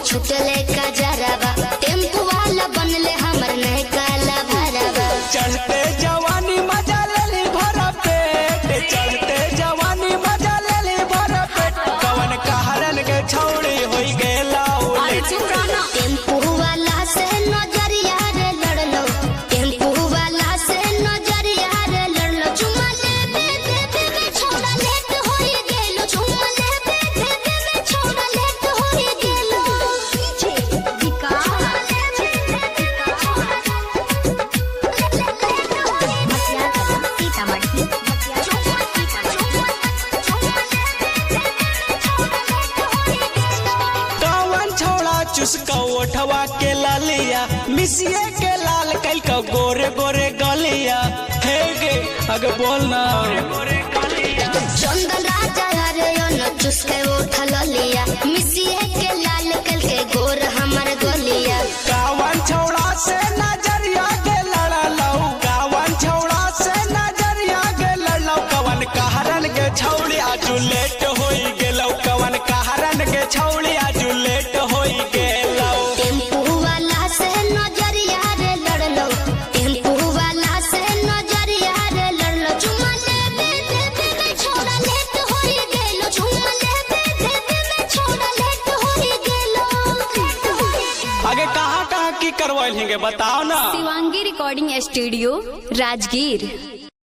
छुटले का जराबा टेम्पो वाला बनले हमर नहीं काला भराबा। चढ़ते जवानी मजा ले भरा पेट, चढ़ते जवानी मजा ले भरा पेट, कवन कहरन के छौड़ी होई गेला उलट। टेम्पो वाला से नजरिया रे लड़लो, टेम्पो वाला से नजरिया रे लड़लो, चुमा लेबे देबे में छोड़ा लेट होई गेलो, चुमा लेबे देबे में छोड़ा लेट होई गेलो। कवन छौड़ा चुसका ओठवा के लालिया, मिसिए के लाल कल का गोरे गोरे गलिया। हे गे अगे बोलना चंदन राजा हरे न चुसके उठल लिया, मिसिए के लाल कल के गोर हमर गलिया। कावन छौड़ा से नजरिया के लड़लो, कावन छौड़ा से नजरिया के लड़लो, कवन कहरन के छौड़ी आजू लेट होई गेलो, कवन कहरन के छौड़ी आजू लेट होई गेलो। टेम्पो वाला से नजरिया रे लड़लो, टेम्पो वाला से नजरिया रे लड़लो, चुमा लेबे देबे में छोड़ा लेट होई गेलो, चुमा लेबे देबे में छोड़ा लेट होई गेलो। आगे कहाँ की करवाइल हिंगे बताओ ना। Shivangi recording studio Rajgir.